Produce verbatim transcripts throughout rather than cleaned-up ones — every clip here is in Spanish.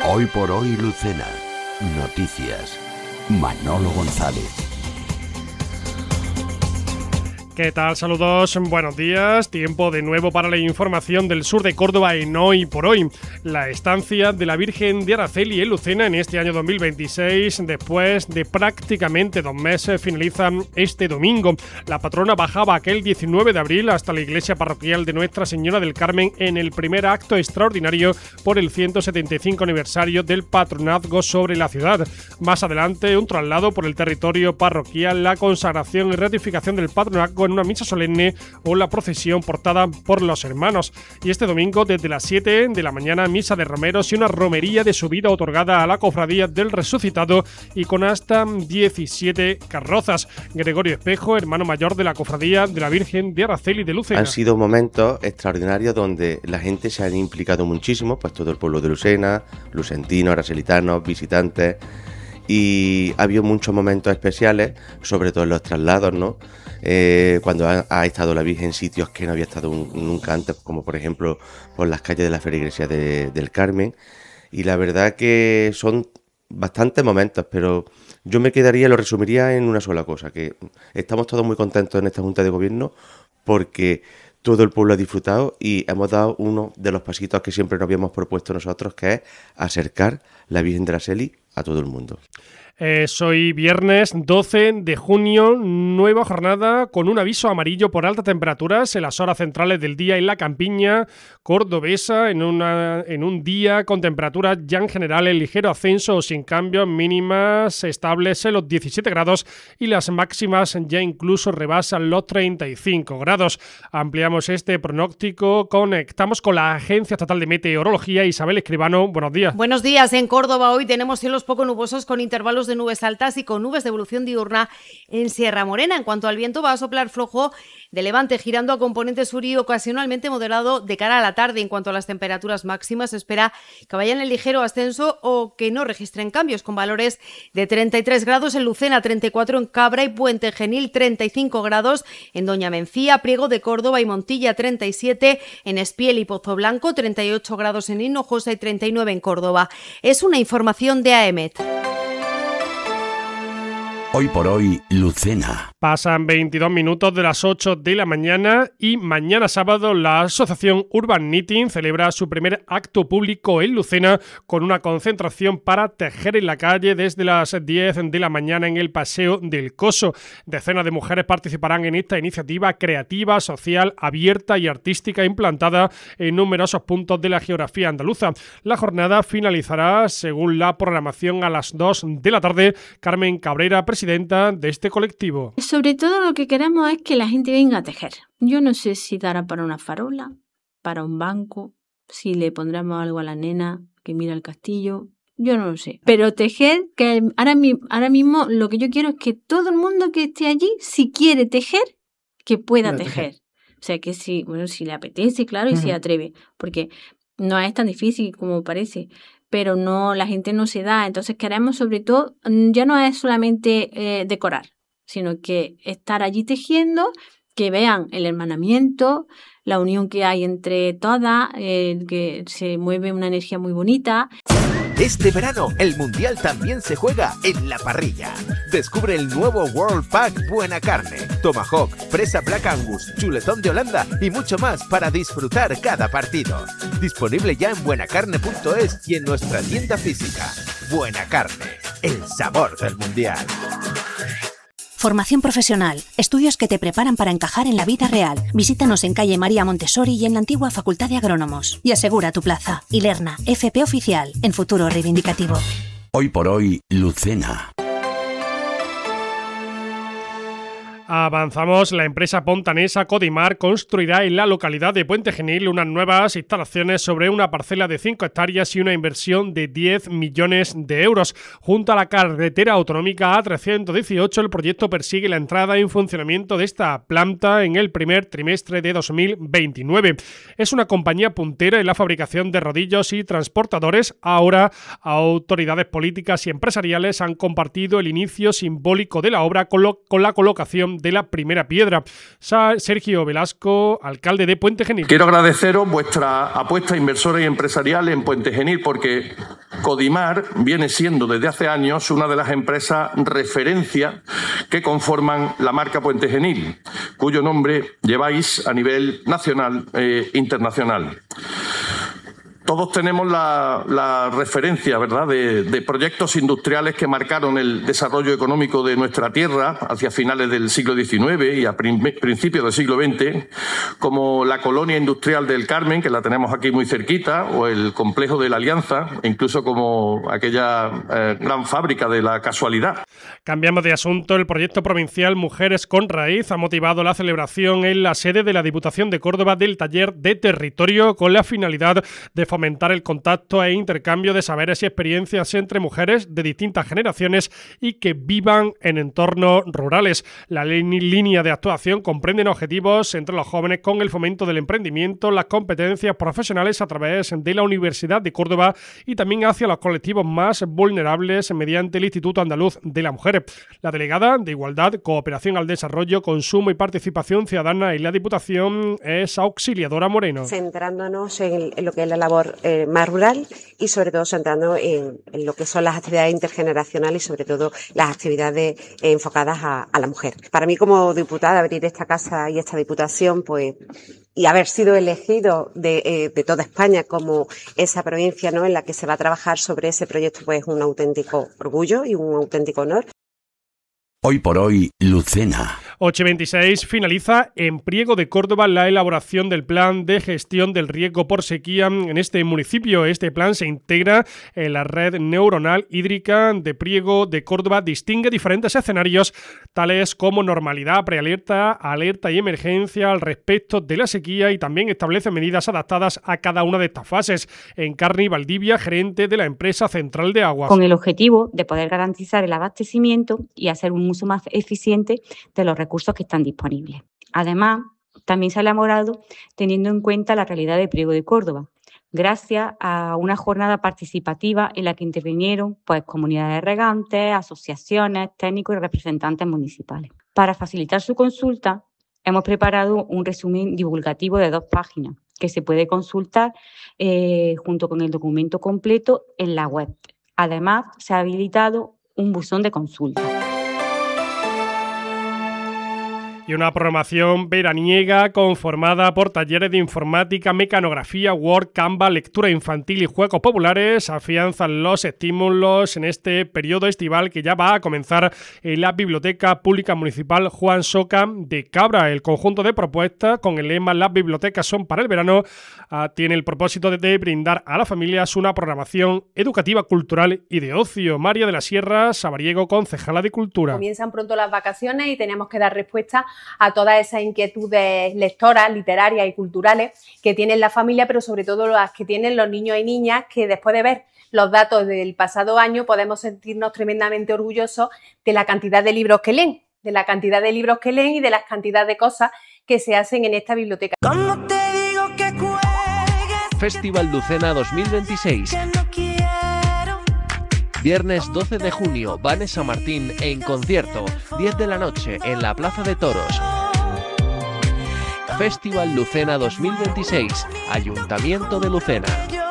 Hoy por hoy, Lucena. Noticias. Manolo González. ¿Qué tal? Saludos, buenos días. Tiempo de nuevo para la información del sur de Córdoba en Hoy por Hoy. La estancia de la Virgen de Araceli en Lucena en este año dos mil veintiséis, después de prácticamente dos meses, finaliza este domingo. La patrona bajaba aquel diecinueve de abril hasta la iglesia parroquial de Nuestra Señora del Carmen en el primer acto extraordinario por el ciento setenta y cinco aniversario del patronazgo sobre la ciudad. Más adelante, un traslado por el territorio parroquial, la consagración y ratificación del patronazgo en una misa solemne o la procesión portada por los hermanos. Y este domingo, desde las siete de la mañana, misa de romeros y una romería de subida otorgada a la Cofradía del Resucitado y con hasta diecisiete carrozas. Gregorio Espejo, hermano mayor de la Cofradía de la Virgen de Araceli de Lucena. Han sido momentos extraordinarios donde la gente se ha implicado muchísimo, pues todo el pueblo de Lucena, lucentinos, aracelitanos, visitantes, y ha habido muchos momentos especiales, sobre todo en los traslados, ¿no? Eh, cuando ha, ha estado la Virgen en sitios que no había estado un, nunca antes, como por ejemplo por las calles de la feligresía de, del Carmen, y la verdad que son bastantes momentos, pero yo me quedaría, lo resumiría en una sola cosa, que estamos todos muy contentos en esta Junta de Gobierno porque todo el pueblo ha disfrutado y hemos dado uno de los pasitos que siempre nos habíamos propuesto nosotros, que es acercar la Virgen de Araceli a todo el mundo. Es hoy viernes doce de junio, nueva jornada con un aviso amarillo por altas temperaturas en las horas centrales del día en la campiña cordobesa, en, una, en un día con temperaturas ya en general en ligero ascenso o sin cambios, mínimas estables en los diecisiete grados y las máximas ya incluso rebasan los treinta y cinco grados. Ampliamos este pronóstico, conectamos con la Agencia Estatal de Meteorología. Isabel Escribano, buenos días. Buenos días. En Córdoba hoy tenemos cielos poco nubosos con intervalos de nubes altas y con nubes de evolución diurna en Sierra Morena. En cuanto al viento, va a soplar flojo de levante, girando a componente sur y ocasionalmente moderado de cara a la tarde. En cuanto a las temperaturas máximas, se espera que vayan en ligero ascenso o que no registren cambios, con valores de treinta y tres grados en Lucena, treinta y cuatro en Cabra y Puente Genil, treinta y cinco grados en Doña Mencía, Priego de Córdoba y Montilla, treinta y siete en Espiel y Pozo Blanco, treinta y ocho grados en Hinojosa y treinta y nueve en Córdoba. Es una información de A E M E T. Hoy por hoy, Lucena. Pasan veintidós minutos de las ocho de la mañana y mañana sábado la asociación Urban Knitting celebra su primer acto público en Lucena con una concentración para tejer en la calle desde las diez de la mañana en el Paseo del Coso. Decenas de mujeres participarán en esta iniciativa creativa, social, abierta y artística implantada en numerosos puntos de la geografía andaluza. La jornada finalizará, según la programación, a las dos de la tarde. Carmen Cabrera, presidenta de este colectivo. Sobre todo lo que queremos es que la gente venga a tejer. Yo no sé si dará para una farola, para un banco, si le pondremos algo a la nena que mira el castillo. Yo no lo sé. Pero tejer, que ahora, ahora mismo lo que yo quiero es que todo el mundo que esté allí, si quiere tejer, que pueda tejer. tejer. O sea, que si, bueno, si le apetece, claro, y uh-huh. se atreve. Porque no es tan difícil como parece. Pero no, la gente no se da. Entonces queremos, sobre todo, ya no es solamente eh, decorar, sino que estar allí tejiendo, que vean el hermanamiento, la unión que hay entre todas, eh, que se mueve una energía muy bonita. Este verano, el Mundial también se juega en la parrilla. Descubre el nuevo World Pack Buena Carne, Tomahawk, Presa Black Angus, Chuletón de Holanda y mucho más para disfrutar cada partido. Disponible ya en buenacarne punto es y en nuestra tienda física. Buena Carne, el sabor del Mundial. Formación profesional, estudios que te preparan para encajar en la vida real. Visítanos en calle María Montessori y en la antigua Facultad de Agrónomos. Y asegura tu plaza. Ilerna, F P Oficial, en futuro reivindicativo. Hoy por hoy, Lucena. Avanzamos. La empresa pontanesa Codimar construirá en la localidad de Puente Genil unas nuevas instalaciones sobre una parcela de cinco hectáreas y una inversión de diez millones de euros. Junto a la carretera autonómica A trescientos dieciocho, el proyecto persigue la entrada en funcionamiento de esta planta en el primer trimestre de dos mil veintinueve. Es una compañía puntera en la fabricación de rodillos y transportadores. Ahora, autoridades políticas y empresariales han compartido el inicio simbólico de la obra con, lo, con la colocación de la primera piedra. Sergio Velasco, alcalde de Puente Genil. Quiero agradeceros vuestra apuesta inversora y empresarial en Puente Genil porque Codimar viene siendo desde hace años una de las empresas referencia que conforman la marca Puente Genil, cuyo nombre lleváis a nivel nacional e internacional. Todos tenemos la, la referencia, ¿verdad?, de, de proyectos industriales que marcaron el desarrollo económico de nuestra tierra hacia finales del siglo diecinueve y a prim, principios del siglo veinte, como la colonia industrial del Carmen, que la tenemos aquí muy cerquita, o el complejo de la Alianza, e incluso como aquella eh, gran fábrica de la Casualidad. Cambiamos de asunto. El proyecto provincial Mujeres con Raíz ha motivado la celebración en la sede de la Diputación de Córdoba del taller de territorio con la finalidad de fomentar el contacto e intercambio de saberes y experiencias entre mujeres de distintas generaciones y que vivan en entornos rurales. La línea de actuación comprende objetivos entre los jóvenes con el fomento del emprendimiento, las competencias profesionales a través de la Universidad de Córdoba y también hacia los colectivos más vulnerables mediante el Instituto Andaluz de la Mujer. La delegada de Igualdad, Cooperación al Desarrollo, Consumo y Participación Ciudadana en la Diputación es Auxiliadora Moreno. Centrándonos en, en lo que es la labor eh, más rural y sobre todo centrándonos en, en lo que son las actividades intergeneracionales y sobre todo las actividades eh, enfocadas a, a la mujer. Para mí como diputada abrir esta casa y esta diputación, pues, y haber sido elegido de, eh, de toda España como esa provincia, ¿no?, en la que se va a trabajar sobre ese proyecto, pues es un auténtico orgullo y un auténtico honor. Hoy por hoy, Lucena. ocho y veintiséis finaliza en Priego de Córdoba la elaboración del plan de gestión del riesgo por sequía en este municipio. Este plan se integra en la red neuronal hídrica de Priego de Córdoba, distingue diferentes escenarios tales como normalidad, prealerta, alerta y emergencia al respecto de la sequía y también establece medidas adaptadas a cada una de estas fases. Encarni Valdivia, gerente de la empresa Central de Aguas. Con el objetivo de poder garantizar el abastecimiento y hacer un uso más eficiente de los recursos que están disponibles. Además, también se ha elaborado teniendo en cuenta la realidad de Priego de Córdoba, gracias a una jornada participativa en la que intervinieron pues, comunidades regantes, asociaciones, técnicos y representantes municipales. Para facilitar su consulta, hemos preparado un resumen divulgativo de dos páginas que se puede consultar eh, junto con el documento completo en la web. Además, se ha habilitado un buzón de consulta. Y una programación veraniega conformada por talleres de informática, mecanografía, Word, Canva, lectura infantil y juegos populares afianzan los estímulos en este periodo estival que ya va a comenzar en la Biblioteca Pública Municipal Juan Soca de Cabra. El conjunto de propuestas con el lema "Las bibliotecas son para el verano" uh, tiene el propósito de, de brindar a las familias una programación educativa, cultural y de ocio. María de la Sierra Sabariego, concejala de Cultura. Comienzan pronto las vacaciones y tenemos que dar respuesta a todas esas inquietudes lectoras, literarias y culturales que tienen la familia, pero sobre todo las que tienen los niños y niñas, que después de ver los datos del pasado año podemos sentirnos tremendamente orgullosos de la cantidad de libros que leen, de la cantidad de libros que leen y de la cantidad de cosas que se hacen en esta biblioteca. ¿Cómo te digo que cuelgues? Festival Lucena dos mil veintiséis. Viernes doce de junio, Vanessa Martín en concierto, diez de la noche en la Plaza de Toros. Festival Lucena dos mil veintiséis, Ayuntamiento de Lucena.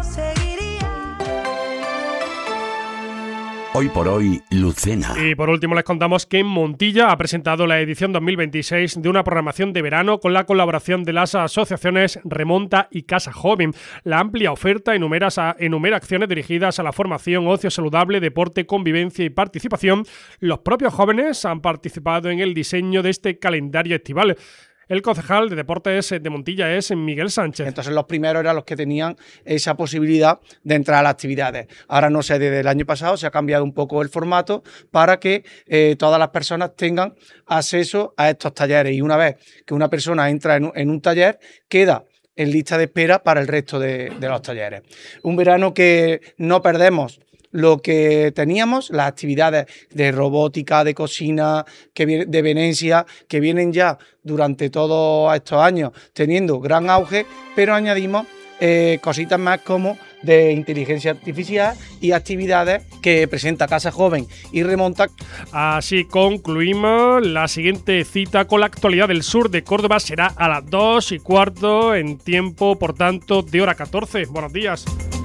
Hoy por hoy, Lucena. Y por último les contamos que Montilla ha presentado la edición dos mil veintiséis de una programación de verano con la colaboración de las asociaciones Remonta y Casa Joven. La amplia oferta enumera, enumera acciones dirigidas a la formación, ocio saludable, deporte, convivencia y participación. Los propios jóvenes han participado en el diseño de este calendario estival. El concejal de Deportes de Montilla es Miguel Sánchez. Entonces los primeros eran los que tenían esa posibilidad de entrar a las actividades. Ahora no sé, desde el año pasado se ha cambiado un poco el formato para que eh, todas las personas tengan acceso a estos talleres. Y una vez que una persona entra en un, en un taller, queda en lista de espera para el resto de, de los talleres. Un verano que no perdemos lo que teníamos, las actividades de robótica, de cocina, que viene, de Venecia, que vienen ya durante todos estos años teniendo gran auge, pero añadimos eh, cositas más como de inteligencia artificial y actividades que presenta Casa Joven y Remonta. Así concluimos. La siguiente cita con la actualidad del sur de Córdoba será a las dos y cuarto en tiempo, por tanto, de hora catorce. Buenos días.